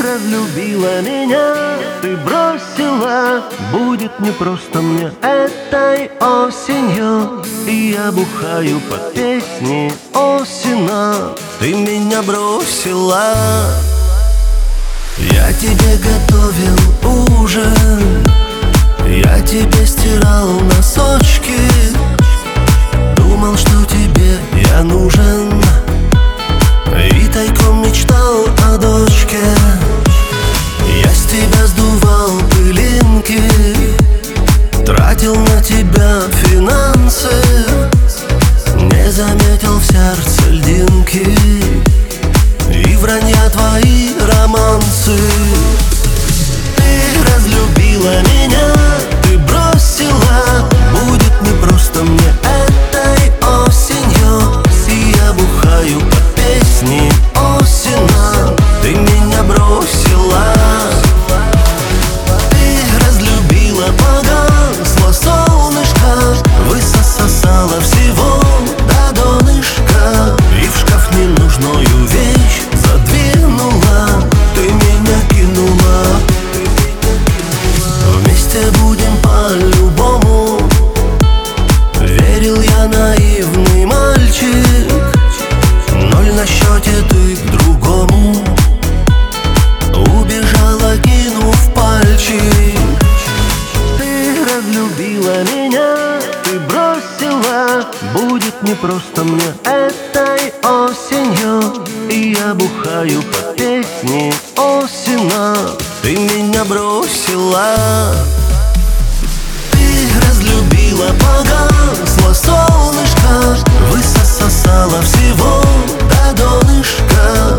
разлюбила меня, ты бросила. Будет непросто мне этой осенью, и я бухаю под песни Осина. Ты меня бросила. Я тебе готовил ужин, я тебе стирал носочки. Думал, что тебе я нужен, и тайком мечтал о дочке. Я с тебя сдувал пылинки, тратил на тебя финансы, не заметил в сердце льдинки и вранья твои романсы. Ты разлюбила меня, ты бросила. Будет непросто мне этой осенью, и я бухаю под песни Осина. Ты меня бросила. Ты разлюбила, погасло солнышко, высосала всего до донышка, и в шкаф ненужную вещь задвинула. Ты меня кинула. Вместе будем по-любому, верил я, наивный мальчик. Ноль на счете, ты к другому убежала, кинув пальчик. Ты разлюбила меня, ты бросила. Будет непросто мне этой осенью, и я бухаю под песни Осина. Ты меня бросила. Ты разлюбила, погасло солнышко, высосала всего до донышка,